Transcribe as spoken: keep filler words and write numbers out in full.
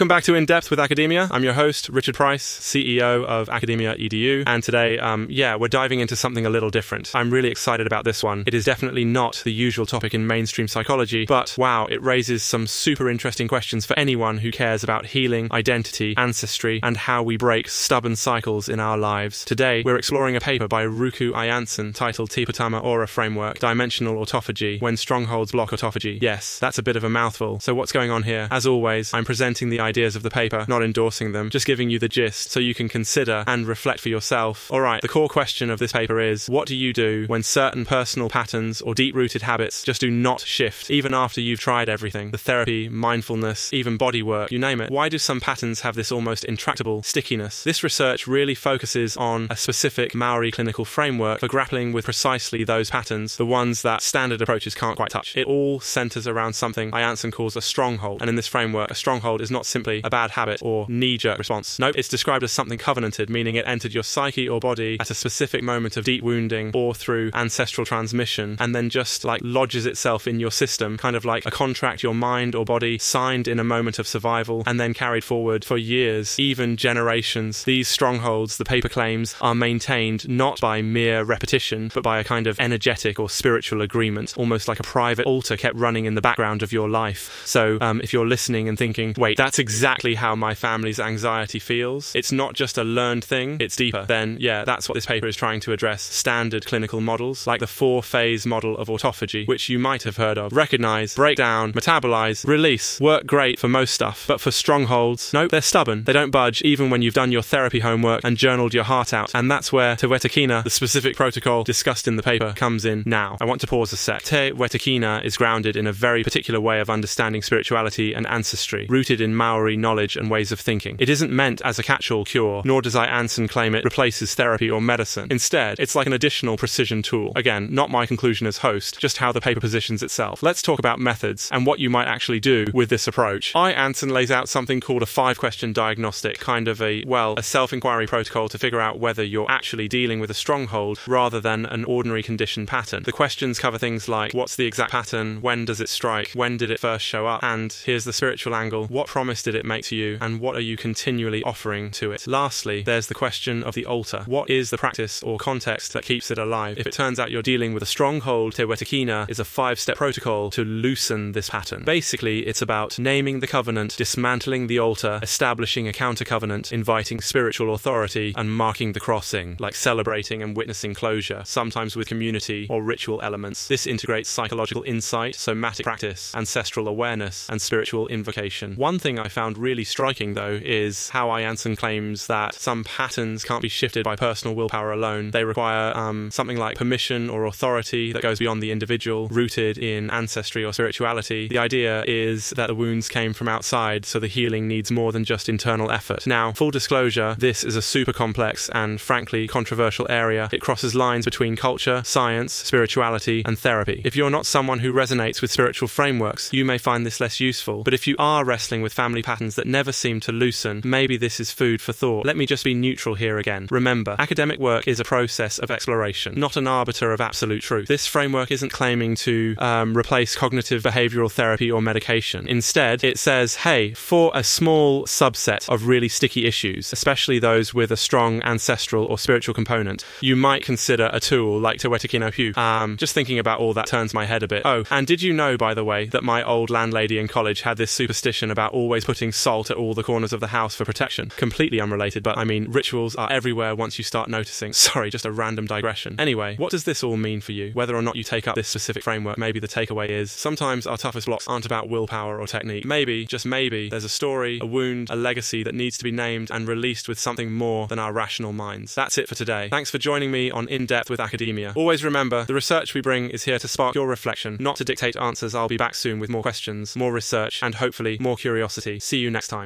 Welcome back to In Depth with Academia. I'm your host, Richard Price, C E O of Academia E D U. And today, um, yeah, we're diving into something a little different. I'm really excited about this one. It is definitely not the usual topic in mainstream psychology, but wow, it raises some super interesting questions for anyone who cares about healing, identity, ancestry, and how we break stubborn cycles in our lives. Today, we're exploring a paper by Ruku Ayanson titled Tipotama Aura Framework, Dimensional Autophagy, When Strongholds Block Autophagy. Yes, that's a bit of a mouthful. So what's going on here? As always, I'm presenting the ideas of the paper, not endorsing them, just giving you the gist so you can consider and reflect for yourself. Alright, the core question of this paper is, what do you do when certain personal patterns or deep-rooted habits just do not shift, even after you've tried everything? The therapy, mindfulness, even body work, you name it. Why do some patterns have this almost intractable stickiness? This research really focuses on a specific Maori clinical framework for grappling with precisely those patterns, the ones that standard approaches can't quite touch. It all centers around something Ayanson calls a stronghold, and in this framework, a stronghold is not simply a bad habit or knee-jerk response. Nope, it's described as something covenanted, meaning it entered your psyche or body at a specific moment of deep wounding or through ancestral transmission, and then just like lodges itself in your system, kind of like a contract your mind or body signed in a moment of survival and then carried forward for years, even generations. These strongholds, the paper claims, are maintained not by mere repetition, but by a kind of energetic or spiritual agreement, almost like a private altar kept running in the background of your life. So um, if you're listening and thinking, wait, that's exactly how my family's anxiety feels, it's not just a learned thing, it's deeper, then yeah, that's what this paper is trying to address. Standard clinical models, like the four-phase model of autophagy, which you might have heard of. Recognize, break down, metabolize, release, work great for most stuff, but for strongholds, nope, they're stubborn. They don't budge even when you've done your therapy homework and journaled your heart out, and that's where Te Wetakina, the specific protocol discussed in the paper, comes in now. I want to pause a sec. Te Wetakina is grounded in a very particular way of understanding spirituality and ancestry, rooted in Maori knowledge and ways of thinking. It isn't meant as a catch-all cure, nor does Ayanson claim it replaces therapy or medicine. Instead, it's like an additional precision tool. Again, not my conclusion as host, just how the paper positions itself. Let's talk about methods and what you might actually do with this approach. Ayanson lays out something called a five-question diagnostic, kind of a, well, a self-inquiry protocol to figure out whether you're actually dealing with a stronghold rather than an ordinary condition pattern. The questions cover things like, what's the exact pattern, when does it strike, when did it first show up, and here's the spiritual angle, what promise did it make to you, and what are you continually offering to it? Lastly, there's the question of the altar. What is the practice or context that keeps it alive? If it turns out you're dealing with a stronghold, Te Wetakina is a five-step protocol to loosen this pattern. Basically, it's about naming the covenant, dismantling the altar, establishing a counter-covenant, inviting spiritual authority, and marking the crossing, like celebrating and witnessing closure, sometimes with community or ritual elements. This integrates psychological insight, somatic practice, ancestral awareness, and spiritual invocation. One thing I found really striking, though, is how Ayanson claims that some patterns can't be shifted by personal willpower alone. They require um, something like permission or authority that goes beyond the individual, rooted in ancestry or spirituality. The idea is that the wounds came from outside, so the healing needs more than just internal effort. Now, full disclosure, this is a super complex and frankly controversial area. It crosses lines between culture, science, spirituality, and therapy. If you're not someone who resonates with spiritual frameworks, you may find this less useful. But if you are wrestling with family patterns that never seem to loosen, maybe this is food for thought. Let me just be neutral here again. Remember, academic work is a process of exploration, not an arbiter of absolute truth. This framework isn't claiming to um, replace cognitive behavioral therapy or medication. Instead, it says, hey, for a small subset of really sticky issues, especially those with a strong ancestral or spiritual component, you might consider a tool like Te Wetakina Hu. Um, just thinking about all that turns my head a bit. Oh, and did you know, by the way, that my old landlady in college had this superstition about always putting salt at all the corners of the house for protection? Completely unrelated, but I mean, rituals are everywhere once you start noticing. Sorry, just a random digression. Anyway, what does this all mean for you? Whether or not you take up this specific framework, maybe the takeaway is, sometimes our toughest blocks aren't about willpower or technique. Maybe, just maybe, there's a story, a wound, a legacy that needs to be named and released with something more than our rational minds. That's it for today. Thanks for joining me on In Depth with Academia. Always remember, the research we bring is here to spark your reflection, not to dictate answers. I'll be back soon with more questions, more research, and hopefully more curiosity. See you next time.